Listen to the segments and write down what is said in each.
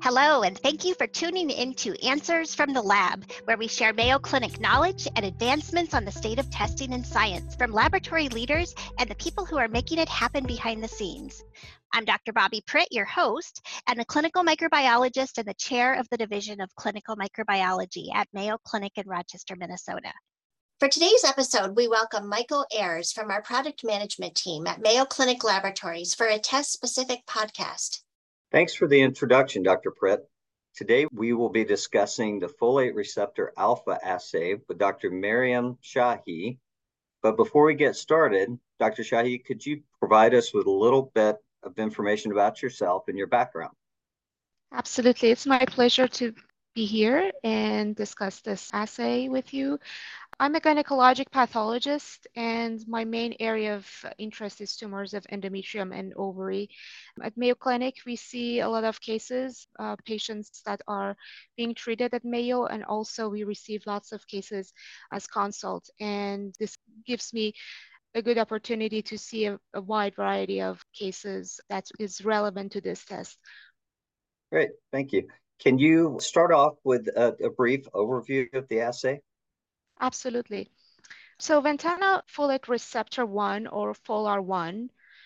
Hello, and thank you for tuning into Answers from the Lab, where we share Mayo Clinic knowledge and advancements on the state of testing and science from laboratory leaders and the people who are making it happen behind the scenes. I'm Dr. Bobby Pritt, your host, and a clinical microbiologist and the chair of the Division of Clinical Microbiology at Mayo Clinic in Rochester, Minnesota. For today's episode, we welcome Michael Ayers from our product management team at Mayo Clinic Laboratories for a test-specific podcast. Thanks for the introduction, Dr. Pritt. Today, we will be discussing the folate receptor alpha assay with Dr. Mariam Shahi. But before we get started, Dr. Shahi, could you provide us with a little bit of information about yourself and your background? Absolutely. It's my pleasure to be here and discuss this assay with you. I'm a gynecologic pathologist, and my main area of interest is tumors of endometrium and ovary. At Mayo Clinic, we see a lot of cases, patients that are being treated at Mayo, and also we receive lots of cases as consult. And this gives me a good opportunity to see a wide variety of cases that is relevant to this test. Great, thank you. Can you start off with a brief overview of the assay? Absolutely. So Ventana folate receptor 1, or FOLR1,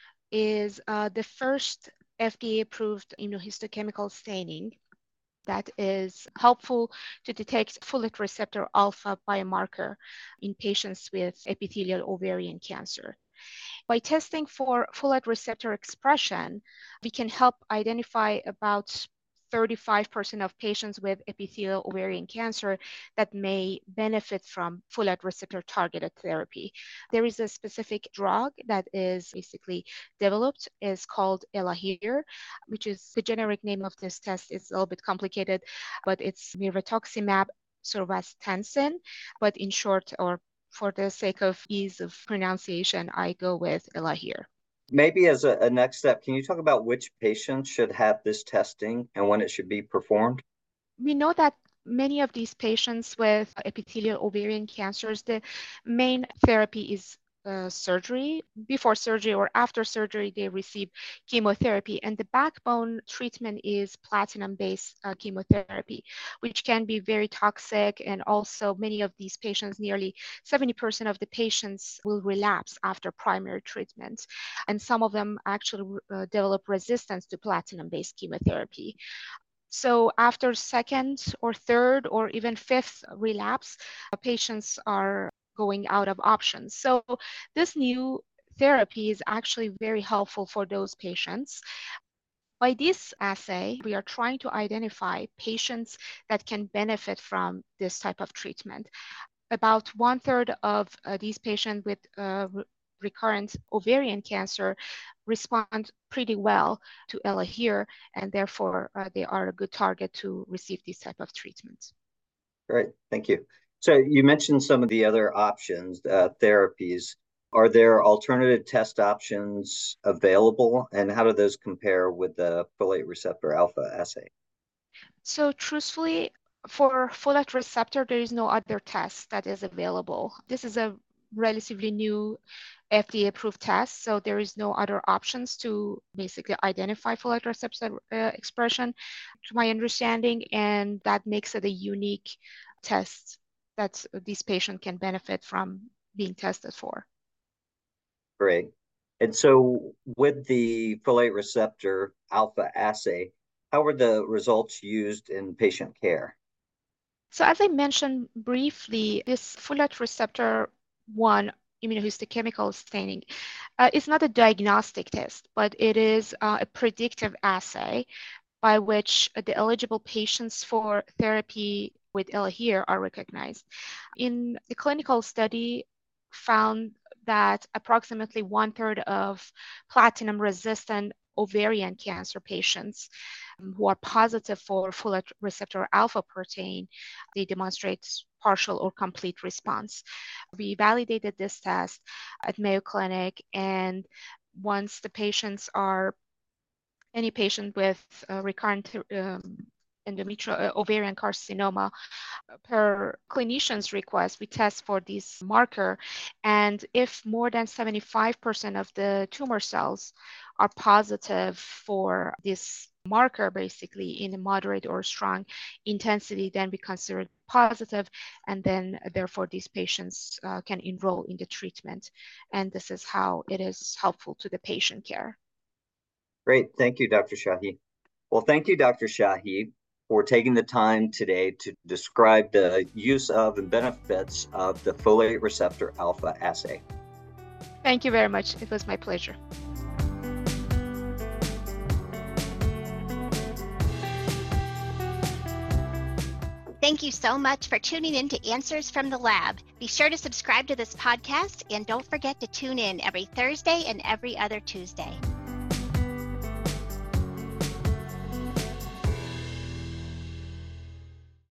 is the first FDA-approved immunohistochemical staining that is helpful to detect folate receptor alpha biomarker in patients with epithelial ovarian cancer. By testing for folate receptor expression, we can help identify about 35% of patients with epithelial ovarian cancer that may benefit from folate receptor targeted therapy. There is a specific drug that is basically developed, is called Elahere, which is the generic name of this test. Is a little bit complicated, but it's mirvetuximab soravtansine, but in short, or for the sake of ease of pronunciation, I go with Elahere. Maybe as a next step, can you talk about which patients should have this testing and when it should be performed? We know that many of these patients with epithelial ovarian cancers, the main therapy is surgery. Before surgery or after surgery, they receive chemotherapy, and the backbone treatment is platinum-based chemotherapy, which can be very toxic. And also many of these patients, nearly 70% of the patients will relapse after primary treatment. And some of them actually develop resistance to platinum-based chemotherapy. So after second or third or even fifth relapse, patients are going out of options. So this new therapy is actually very helpful for those patients. By this assay, we are trying to identify patients that can benefit from this type of treatment. About 1/3 of these patients with recurrent ovarian cancer respond pretty well to Elahere, and therefore they are a good target to receive this type of treatment. Great, thank you. So you mentioned some of the other options, therapies. Are there alternative test options available, and how do those compare with the folate receptor alpha assay? So truthfully, for folate receptor, there is no other test that is available. This is a relatively new FDA-approved test, so there is no other options to basically identify folate receptor expression, to my understanding, and that makes it a unique test that this patient can benefit from being tested for. Great. And so with the folate receptor alpha assay, how were the results used in patient care? So as I mentioned briefly, this folate receptor 1 immunohistochemical staining is not a diagnostic test, but it is a predictive assay by which the eligible patients for therapy with Elahere are recognized. In the clinical study, found that approximately 1/3 of platinum-resistant ovarian cancer patients who are positive for folate receptor alpha protein, they demonstrate partial or complete response. We validated this test at Mayo Clinic, and once the patients are any patient with recurrent endometrial ovarian carcinoma, per clinician's request, we test for this marker. And if more than 75% of the tumor cells are positive for this marker, basically in a moderate or strong intensity, then we consider it positive, and then therefore these patients can enroll in the treatment. And this is how it is helpful to the patient care. Great. Thank you, Dr. Shahi. Well, thank you, Dr. Shahi, for taking the time today to describe the use of and benefits of the folate receptor alpha assay. Thank you very much. It was my pleasure. Thank you so much for tuning in to Answers from the Lab. Be sure to subscribe to this podcast and don't forget to tune in every Thursday and every other Tuesday.